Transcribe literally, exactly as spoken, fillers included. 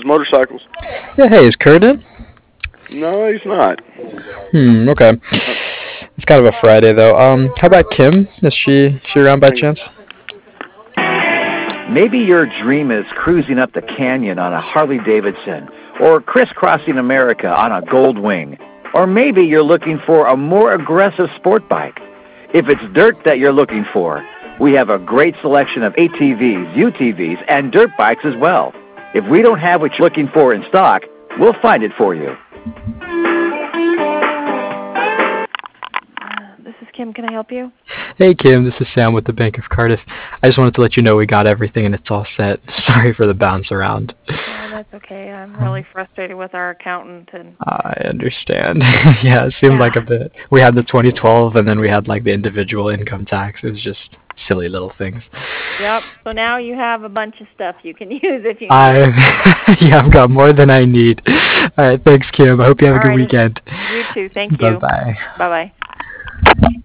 is Motorcycles. Yeah, hey, is Kurt in? No, he's not. Hmm, okay. It's kind of a Friday though. Um, how about Kim? Is she she around by chance? Maybe your dream is cruising up the canyon on a Harley Davidson, or crisscrossing America on a Goldwing, or maybe you're looking for a more aggressive sport bike. If it's dirt that you're looking for, we have a great selection of A T Vs, U T Vs, and dirt bikes as well. If we don't have what you're looking for in stock, we'll find it for you. This is Kim. Can I help you? Hey Kim, this is Sam with the Bank of Cardiff. I just wanted to let you know we got everything and it's all set. Sorry for the bounce around. Oh, that's okay. I'm really frustrated with our accountant. And I understand. Yeah, it seemed Yeah. like a bit. We had the twenty twelve and then we had like the individual income tax. It was just silly little things. Yep. So now you have a bunch of stuff you can use if you need. I yeah, I've got more than I need. All right, thanks Kim. I hope you have a All good right. weekend. You too. Thank Bye you. bye. Bye bye.